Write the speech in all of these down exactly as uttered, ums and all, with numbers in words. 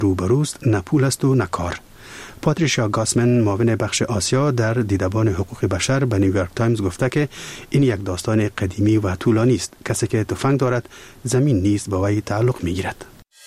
روبروست، نه پول است و نه کار. پاتریشیا گاسمن، معاون بخش آسیا در دیدبان حقوق بشر به نیویورک تایمز گفته که این یک داستان قدیمی و طولانی است. کسی که تفنگ دارد زمین نیز با وی تعلق می‌گیرد.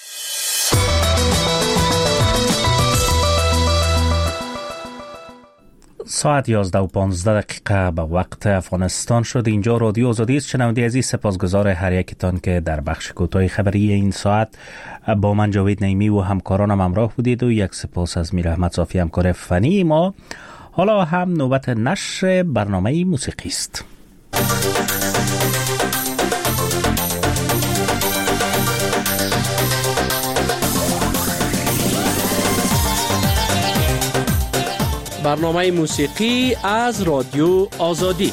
ساعت یازده و پانزده دقیقه به وقت افغانستان شد. اینجا رادیو آزادی است. شنونده عزیز، سپاسگزار هر یکتان که در بخش کوتاه خبری این ساعت با من جاوید نعیمی و همکارانم همراه بودید و یک سپاس از میر احمد صافی همکار فنی ما. حالا هم نوبت نشر برنامه موسیقی است. برنامه موسیقی از رادیو آزادی.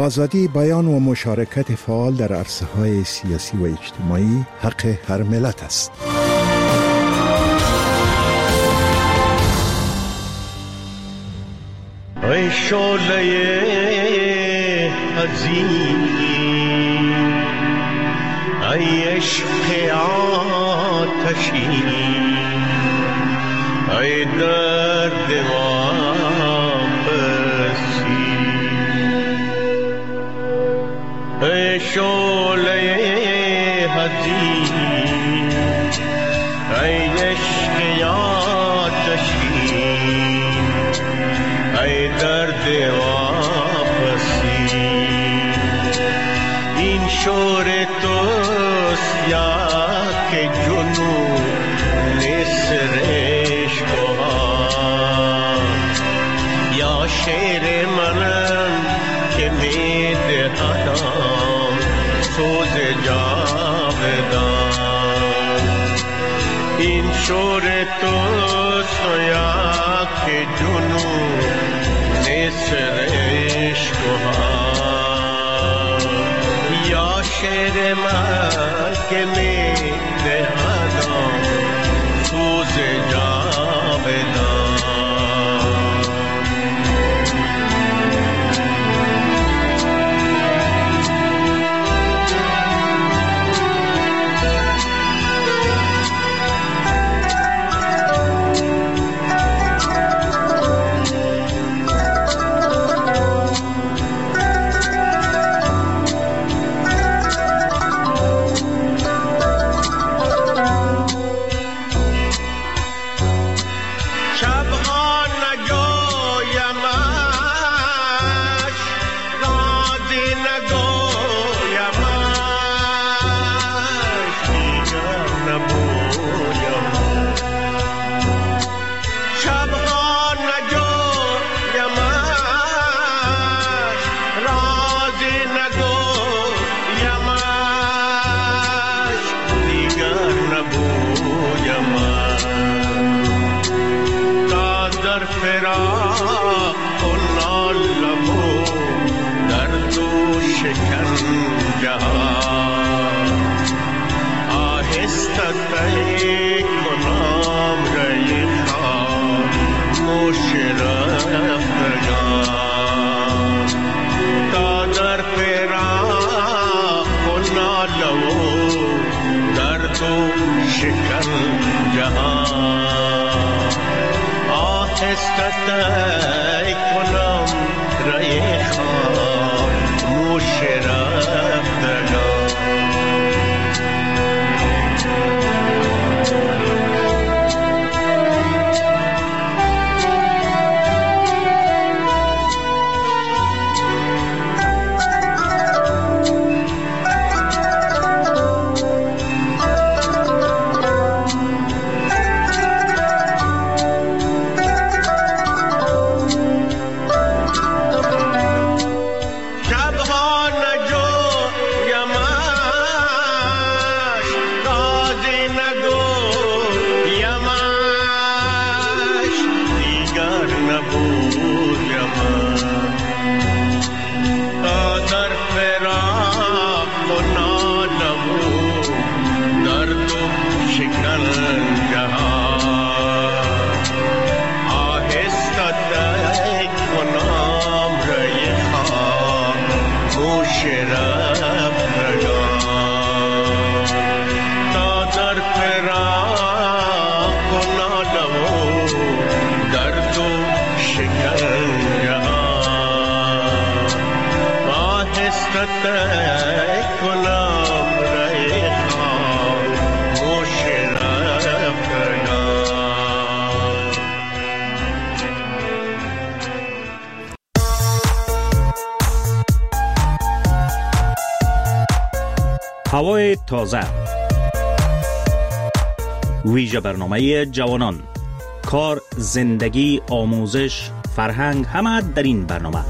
آزادی بیان و مشارکت فعال در عرصه‌های سیاسی و اجتماعی حق هر ملت است. ای شعله عظیم، ای عشق آتشی، ای درد واپسی، ای شعله عظیم، ای عشق آتشی، ای درد واپسی، این شور توست یا که جنون نسرش بهار، یا شعر منم که می دهدم سوز جاودان، این شور توست یا که جنون نسرش بهار، یا شعر من که می دهدم سوز جاودان. هوای تازه، ویژه برنامه جوانان، کار، زندگی، آموزش، فرهنگ، همه در این برنامه.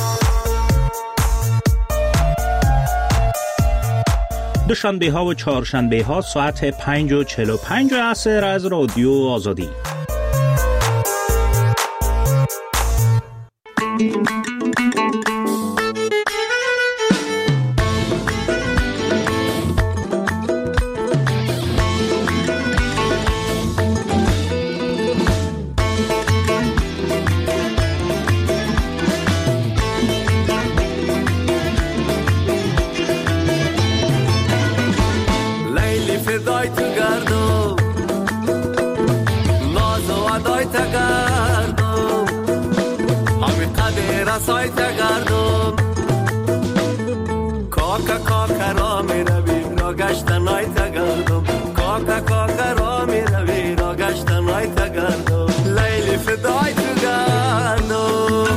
دوشنبه ها و چهارشنبه ها ساعت پنج و چهل و پنج عصر از رادیو آزادی. فدای تو گردم، ناز و ادای تو گردم، همین قدر رسای تو گردم. کاکا کاکا را می روی را گشتن های تو گردم، کاکا کاکا را می روی را گشتن های تو گردم. لیلی فدای تو گردم.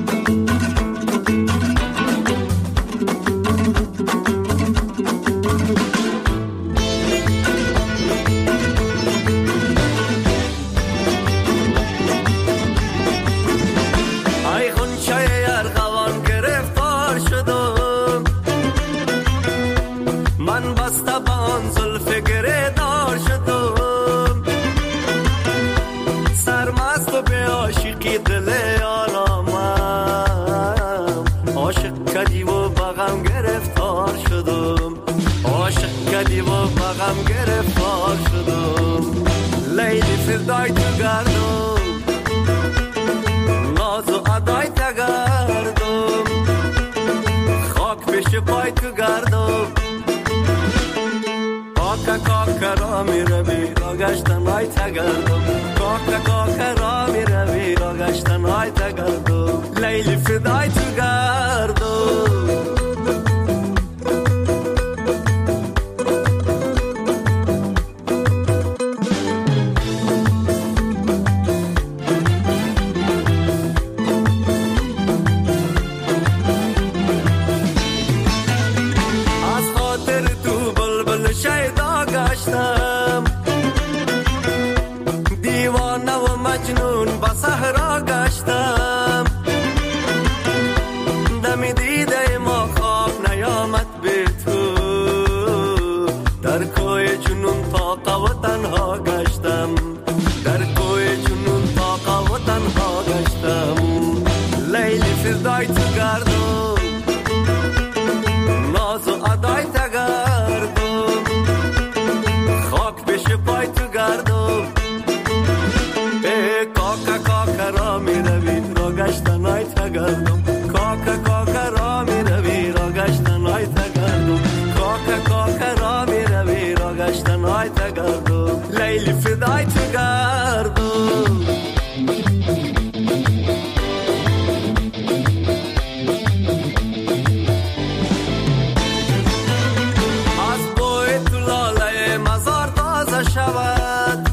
غم گرفتار شدم، لیلی فدای تو گردم، ناز و ادای تو گردم، خاک پیش پای تو گردم. کاکا کاکا را می روی را گشتن های تو گردم، کاکا کاکا را می روی را گشتن های تو گردم، لیلی فدای تو گردم. دیوانه و مجنون با صحرا گشتم، دمی دیده ما خواب نیامد به تو، در کوی جنون طاقه و تنها گشتم، در کوی جنون طاقه و تنها گشتم. لیلی فدای تو گردم، ناز و ادای تو گردم، خاک پیش پای تو گردم. کاکا کاکا را می روی را گشتن های تو گردم، کاکا کاکا را می روی را گشتن های تو گردم، کاکا کاکا را می روی را گشتن های تو گردم، لیلی فدای تو گردم. از بوی تو لاله مزار تازه شود،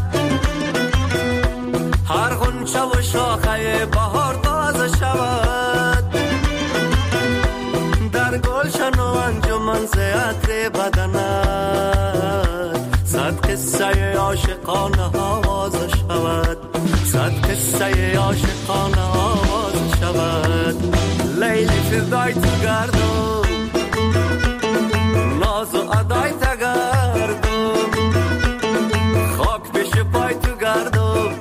هر غنچه و شاخه بهار تازه شود، در گلشن و انجمن ز عطر بدنت صد قصه عاشقانه آواز شود، صد قصه عاشقانه آواز شود. لیلی فدای تو گردم، ناز و ادای تو گردم، خاک پیش پای تو گردم.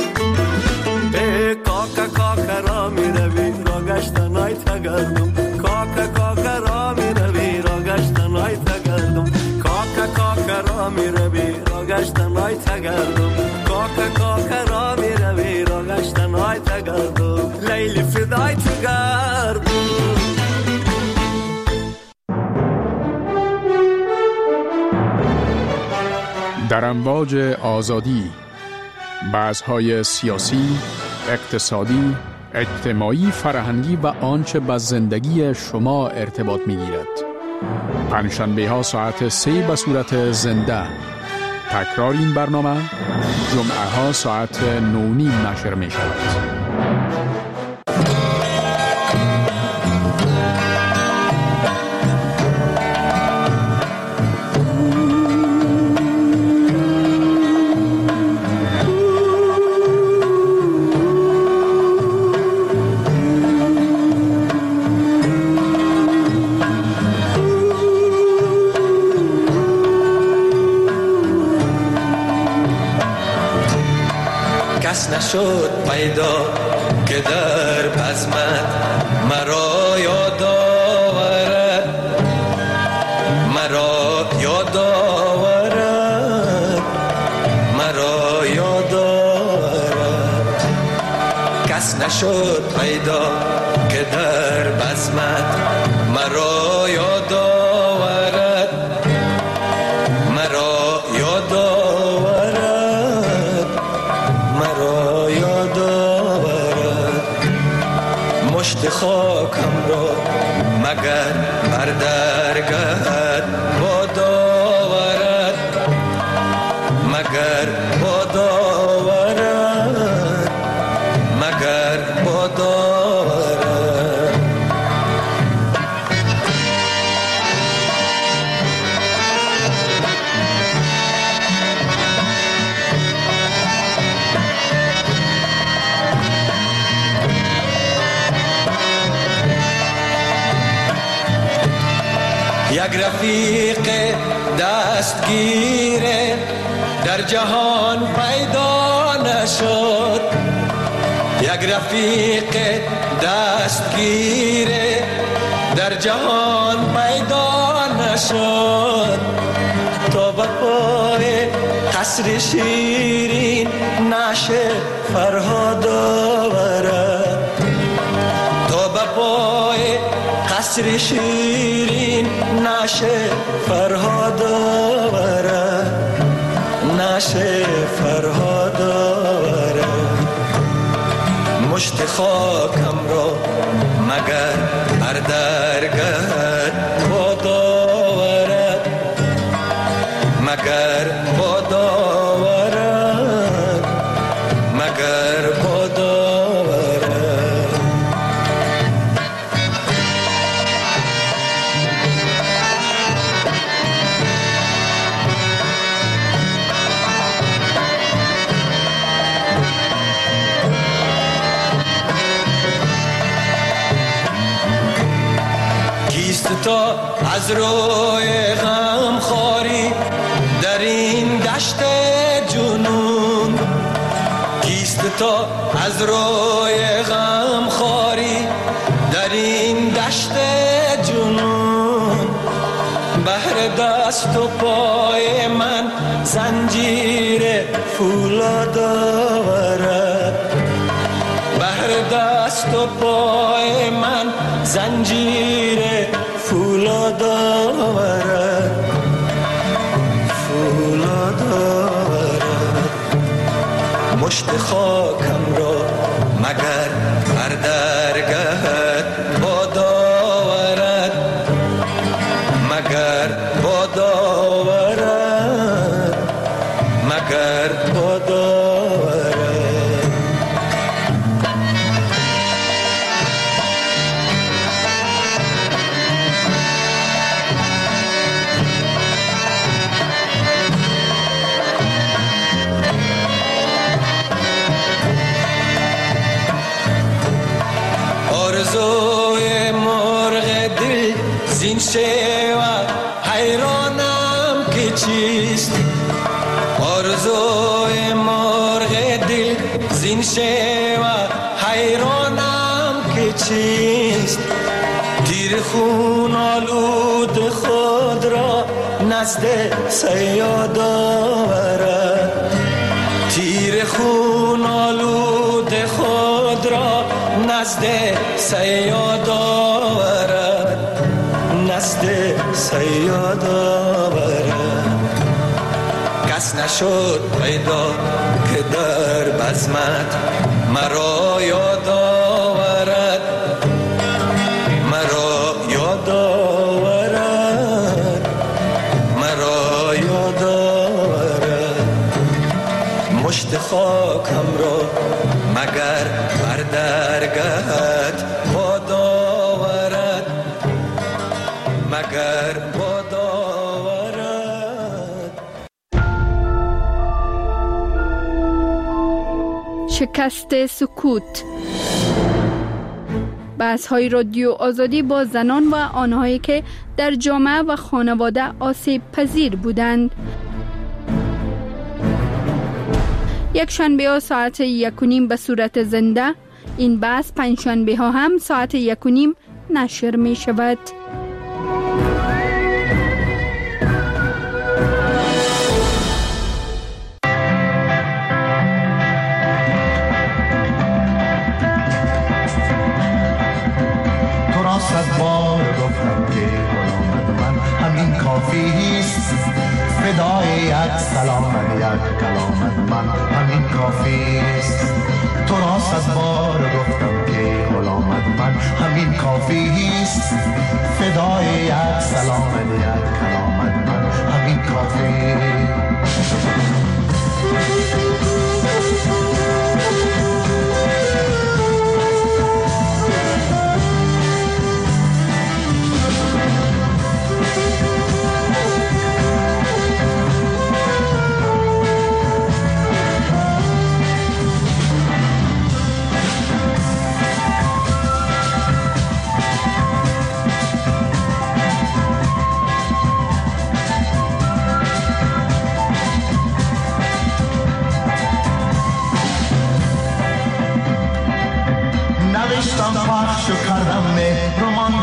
کاکا کاکا را می روی را گشتن های تو گردم، کاکا کاکا را می روی را گشتن های تو گردم، کاکا کاکا را می روی را گشتن های تو گردم، کاکا کاکا را می روی را گشتن های تو گردم، لیلی فدای تو گردم. در امواج آزادی، بحث‌های سیاسی، اقتصادی، اجتماعی، فرهنگی و آنچه به زندگی شما ارتباط می‌گیرد. پنجشنبه ها ساعت سه به صورت زنده. تکرار این برنامه جمعه ها ساعت نو نیم نشر می شود. نشد پیدا که در بزمت مرا یاد آورد، مرا یاد آورد، مرا یاد آورد. کس نشد پیدا که در بزمت مرا یاد آورد، مرا یاد یک رفیق دستگیر در جهان پیدا نشد، یک رفیق دستگیر در جهان پیدا نشد، تا به پای قصر شیرین نشه فرهاد آورد، تا به پای قصر شیرین نشه فرهاد آورد، نشه فرهاد آورد. مشت خاکم را مگر بر درگهت باد آورد، مگر باد آورد، مگر باد آورد. تا از روی غم خاری در این دشت جنون، کیست تا از روی غم خاری در این دشت جنون، بهر دست و پای من زنجیر فولاد آورد، بهر دست و پای من زنجیر فولاد آورد، فولاد آورد. مشت خاکم را مگر بر درگهت باد آورد، مگر باد آورد، مگر باد آورد. آرزوی مرغ دل زین شیوه حیرانم که چیست، آرزوی مرغ دل زین شیوه حیرانم که چیست، تیر خون آلود خود را نزد صیاد آورد، تیر خون آلود خود را نزد صیاد آورد، نزد صیاد آورد. کس نشد پیدا که در بزمت مرا یاد آورد، مرا یاد آورد، مرا یاد آورد. مشت خاکم را مگر بر درگهت باد آورد، مگر باد آورد. شکست سکوت. بحث‌های رادیو آزادی با زنان و آنهایی که در جامعه و خانواده آسیب پذیر بودند. یک شنبه ها ساعت یک و نیم به صورت زنده، این بحث پنج شنبه ها هم ساعت یک و نیم نشر می شود. تو را صد بار گفتم که غلامت من همین کافیست، فدای یک سلامت یک کلامت من همین کافیست. تو را صد بار گفتم که غلامت من همین کافیست، فدای یک سلامت یک کلامت من همین کافیست.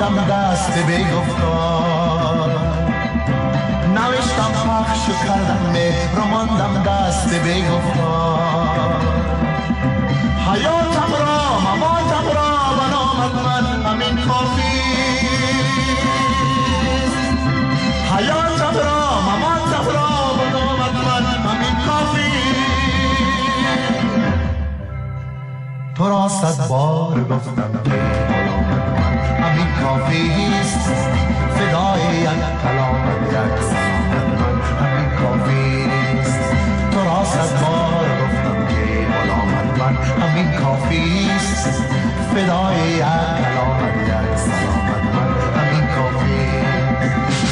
رماندم دست به گفتار، نوشتم پخش و کردم مهر رماندم دست به گفتار. حیاتم را مماتم را بنامد من همین کافی، حیاتم را مماتم را بنامد من همین کافی. تو را صد بار گفتم که بنامد من همین کافی است، فدای یک کلام یک سلامت من همین کافی است. تو را صد بار گفتم که بنامد من همین کافی است، فدای یک کلام یک سلامت من همین کافی است.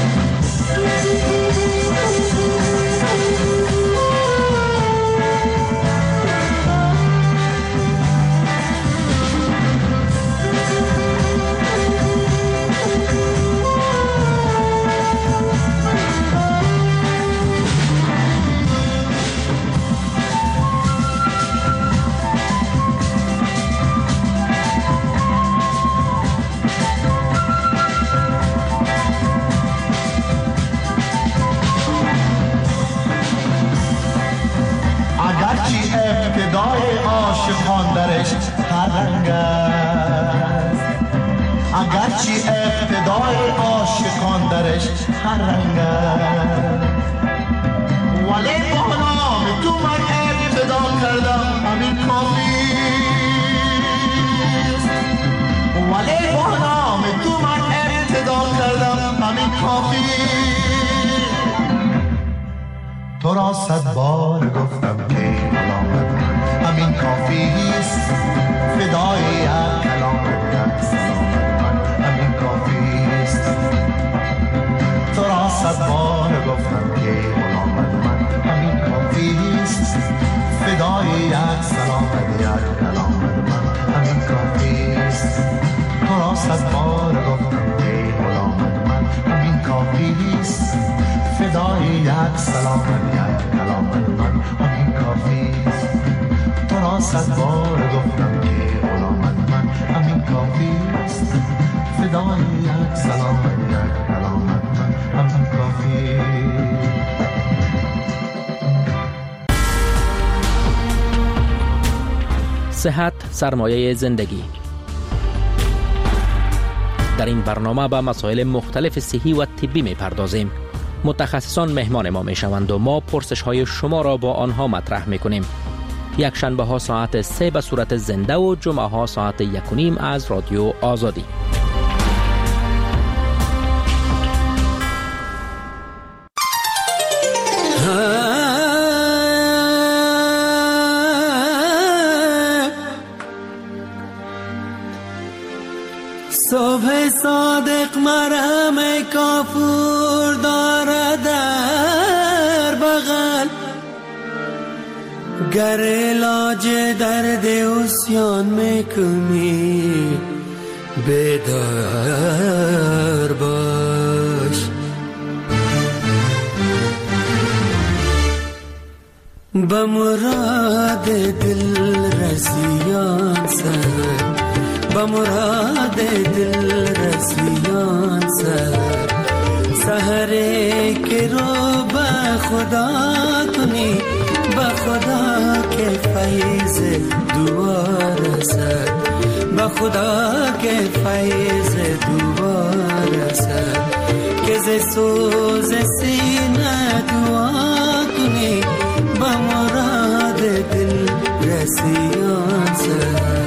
ابتدای عاشقان درش هر رنگ است، اگرچه ابتدای عاشقان درش هر رنگ است، ولی با نام تو من ابتدا کردم همین کافی است، ولی با نام تو من ابتدا کردم همین کافی. تو را صد بار گفتم که کلامت همین کافی است، فدای یک کلامت یک سلامت من همین کافی است. تو را صد بار گفتم که کلامت من همین کافی است، فدای یک سلامت یک کلامت من همین کافی است. تو را صد بار گفتم که کلامت من همین کافی است، فدای یک سلامت یک کلامت من همین کافی است. تو را صد بار گفتم که غلامت من همین کافی است، فدای یک سلامت یک کلامت من همین کافی است. صحت سرمایه زندگی. در این برنامه به مسائل مختلف صحی و طبی می پردازیم. متخصصان مهمان ما می شوند و ما پرسش های شما را با آنها مطرح می کنیم. یک شنبه ها ساعت سه به صورت زنده و جمعه ها ساعت یک و نیم از رادیو آزادی. صبح صادق مرهم کافور داره در بغل، گر علاج درد عصیان میکنی بیدار باش. به مراد دل رسیان سر، به مراد دل رسیان سر، سحره که رو به خدا کنی، به خدا که فیض دوباره سر، به خدا که فیض دوباره سر، که ز سوز سینه دعا کنی، به مراد دل رسیان سر.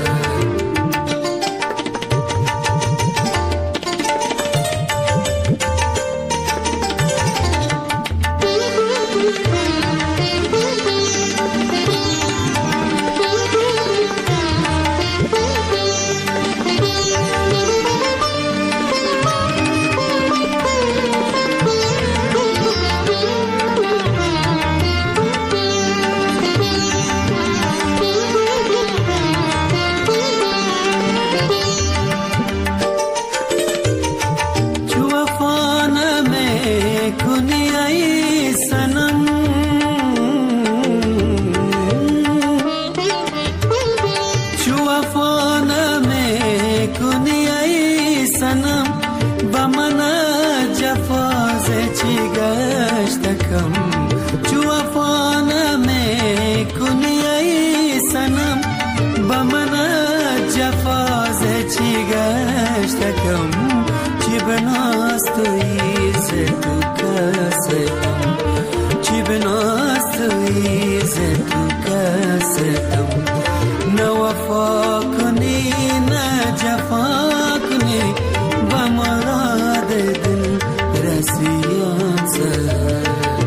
گشتکم چو وفا نمیکنی ای سنم با من جفاز چی گشتکم چی بناست تویز تو کستم چی بناست تویز تو کستم نه وفا کنی نه جفا کنی با مراد دل رسیان سر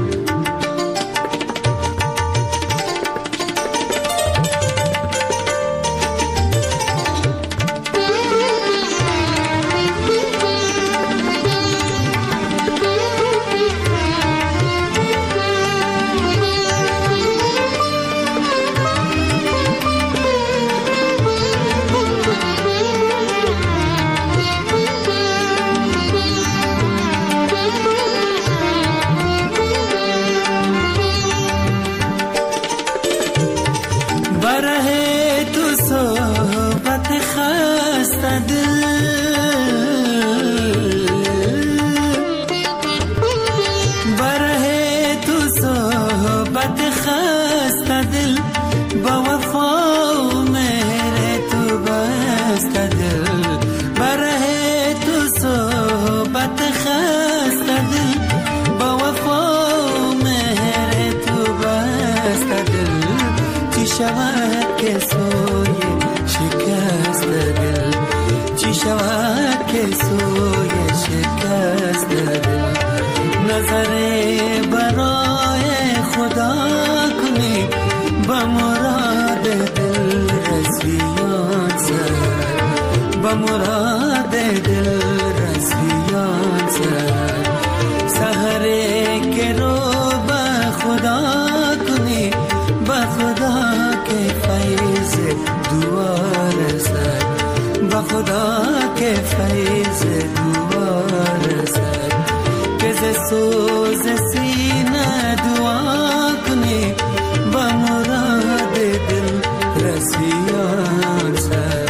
شود که سوی شکست دل چی شود که سوی شکست دل نظر برای خدا کنی با مراد دل رسیان سر با مراد دل رسیان سر سحره که رو با خدا کنی با خدا که فیض دوار سر با خدا که فیض دوار سر که ز سوز سینه دعا کنی با مراد دل رسیان سر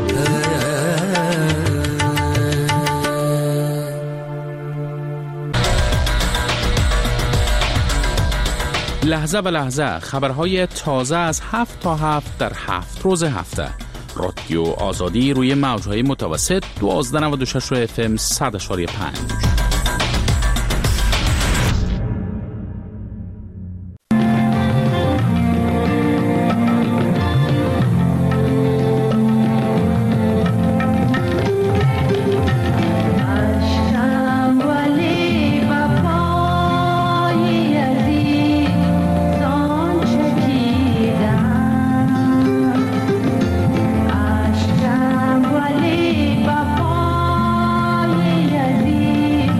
لحظه به لحظه خبرهای تازه از هفت تا هفت در هفت روز هفته. رادیو آزادی روی موجهای متوسط دوازده نود و شش اف ام صد و پنج. Ashram wali bapa ye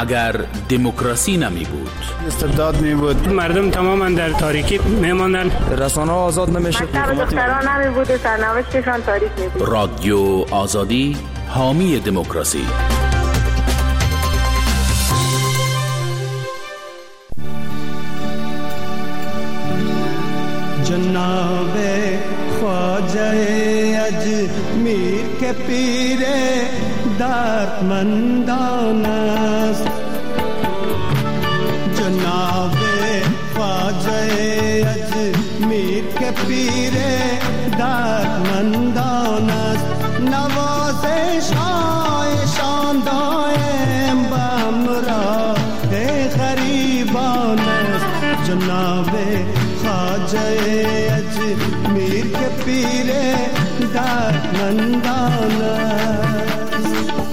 اگر دموکراسی نمی بود، استبداد می بود، مردم تماما در تاریکی می ماندن، رسانه آزاد نمی شد، دختران نمی بود، سرنوشتشان تاریک می بود. رادیو آزادی حامی دموکراسی. جناب خواجه اجمیر کے پیر دردمندان است، جناب خواجه اجمیر کے پیر دردمندان است، نوازش هایشان دائم به همراه غریبان است، جناب خواجه اجمیر کے پیر دردمندان است.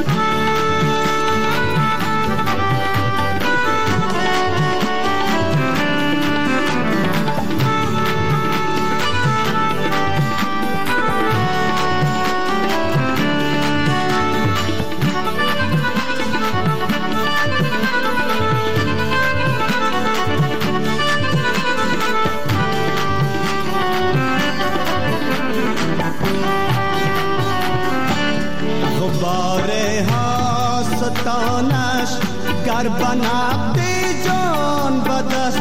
گر بنابد جان بدست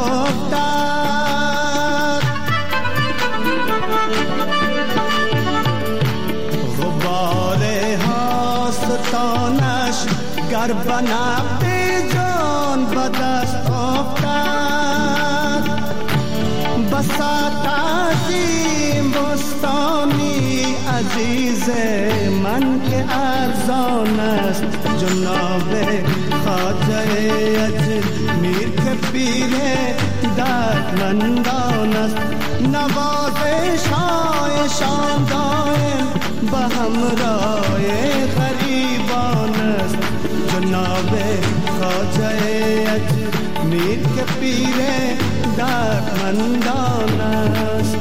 افتاد، غبار هاستانش گر بنابد جان بدست افتاد، بساط عظیم بستانی عزیز من که ارزان است، جناب خواجه اجمیر کے پیر دردمندان است، نوازش هایشان دائم به همراه غریبان است، جناب خواجه اجمیر کے پیر دردمندان است.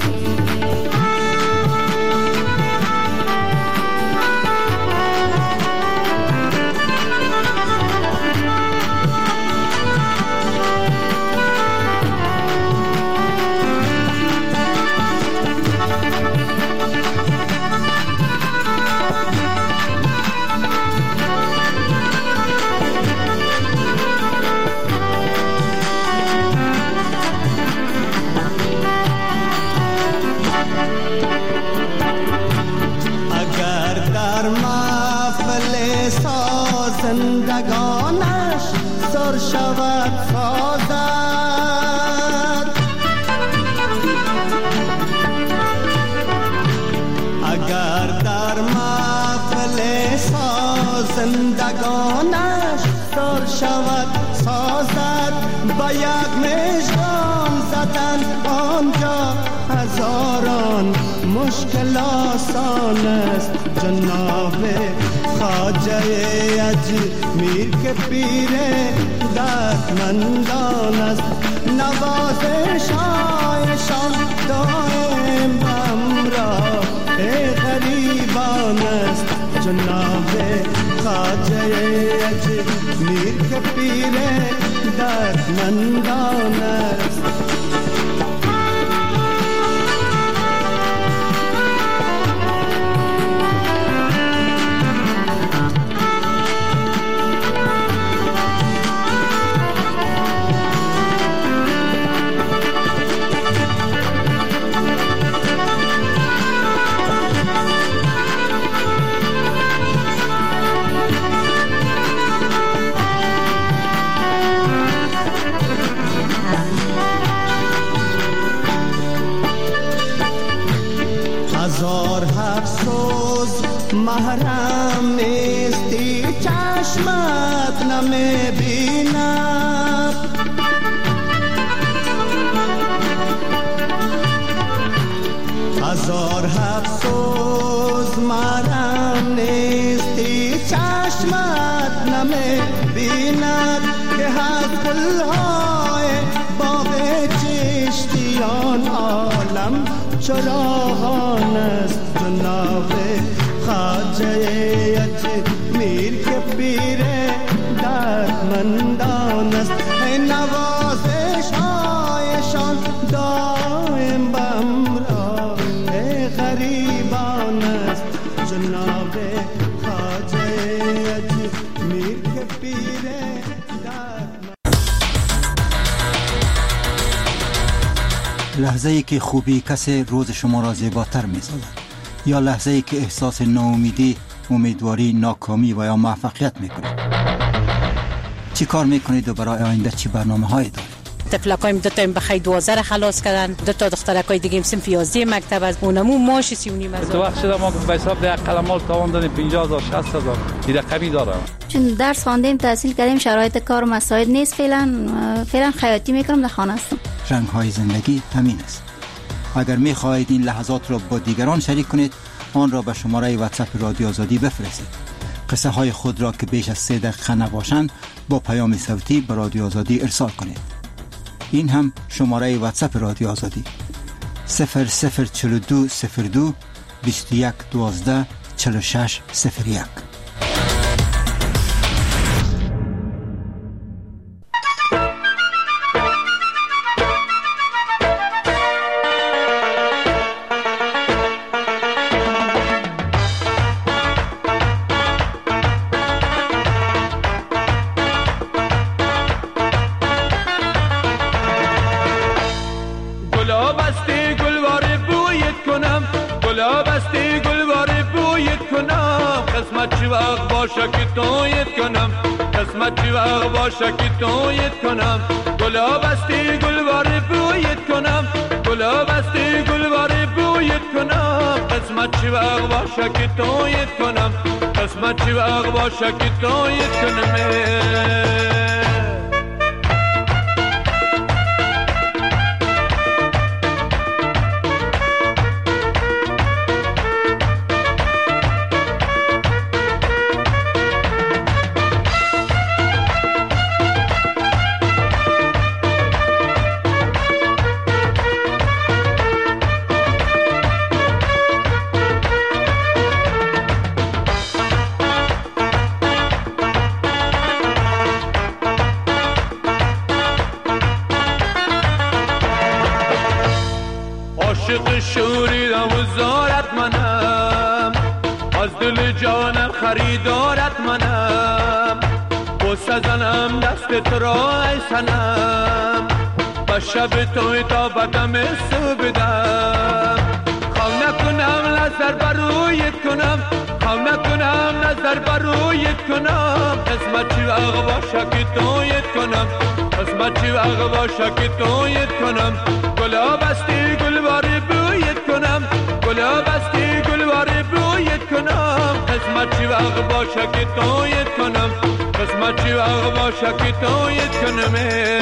زندگانش سر شود سازد، اگر در محفل زندگانش سر شود سازد، با یک مژگان زدن آنجا هزاران مشکل آسان است، جناب خواجه اجمیر کے پیر دردمندان است، نوازش هایشان دائم همراه غریبان است، جناب خواجه اجمیر کے پیر دردمندان است. محرم نیستی چشمت نمی بیند، هزار افسوس محرم نیستی چشمت نمی بیند، که از گلهای باغ چشتیان عالم چراغان است، جناب خواجه اجمیر کے پیر دردمندان دردمندان است، نوازش هایشان دائم به همراه غریبان است. جناب خواجه اجمیر که پیره لحظه ای که خوبی کسی روز شما را زیباتر می سازد، یا لحظه ای که احساس ناامیدی، امیدواری، ناکامی و یا موفقیت می کنید. چی کار می کنید و برای آینده چی برنامه هایی دارید؟ تفلکایم دو تا بخی دوازده را خلاص کردن، دو تا دخترکای دیگه هم صنف یازده مکتب از اونمو ماش سی و نیم هزار. تو وقت شده ما به حساب ده قلمال تاوان دادیم پنجاه هزار شصت هزار این رقمی داره. چون درس خواندیم تحصیل کردیم شرایط کار مساعد نیست، فعلا فعلا خیاطی میکنم، در خانه هستم. رنگ های زندگی همین است. اگر می خواهید این لحظات را با دیگران شریک کنید، آن را به شماره واتساپ رادیو آزادی بفرستید. قصه های خود را که بیش از سه دقیقه نباشند با پیام صوتی به رادیو آزادی ارسال کنید. این هم شماره واتساپ رادیو آزادی صفر صفر چهل و دو صفر دو بیست و یک دوازده چهل و شش صفر یک. باشه که تویت کنم، گلاب استی گلوار بویت کنم، گلاب استی گلوار بویت کنم. قسمت چی وقت باشه که تویت کنم، قسمت چی وقت باشه که تویت کنم. عاشق شوری و زارت منم، از دل جانم خریدارت منم. بوسه زنم دست تو را ای سنم، به شب توی تا بدم سو بدم. خواه نکنم نظر برویت کنم، خواه نکنم نظر برویت کنم. قسمت چی وقت باشه که تویت کنم، قسمت چی وقت باشه که تویت کنم. گلاب استی گلوار بویت کنم، گلاب استی گلوار بویت کنم. قسمت چی وقت باشه که تویت کنم، قسمت چی وقت باشه که تویت کنم.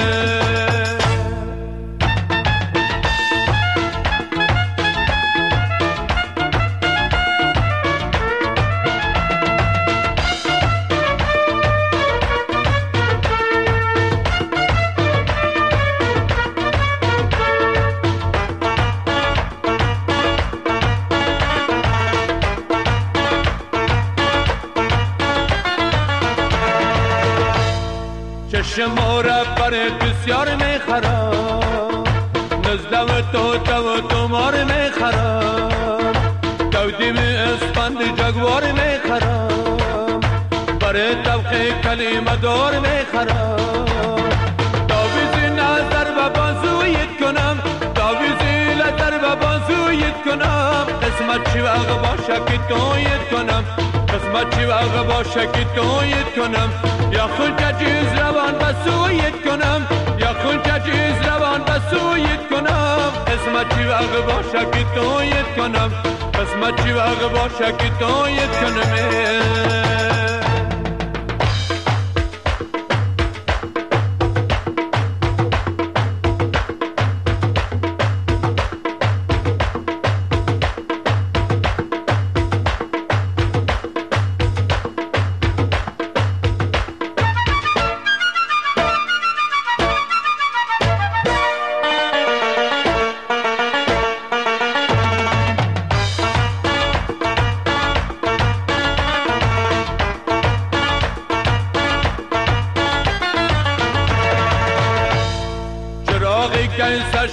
شما را برای بسیار میخرم، نزدم تو تو تو مار میخرم. دودیم اسفند جگوار میخرم، برای طبقه کلمه دار میخرم. داویزی نظر و بازویت کنم، داویزی نظر و بازویت کنم. قسمت چی وقت باشه که تویت کنم، قسمت چی وقت باشه که تویت کنم. یا خون جیز روان بسویت کنم، یا خون جیز روان بسویت کنم. قسمت چی وقت باشه که تویت کنم، قسمت چی وقت باشه که تویت کنم.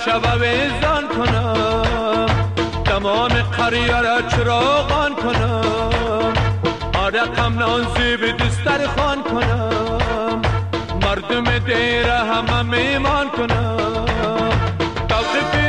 شب ویزان کنم، تمام قریه را چراغان کنم، رقم نازی به دستر خان کنم، مردم دیره همه میمان کنم، توقیفی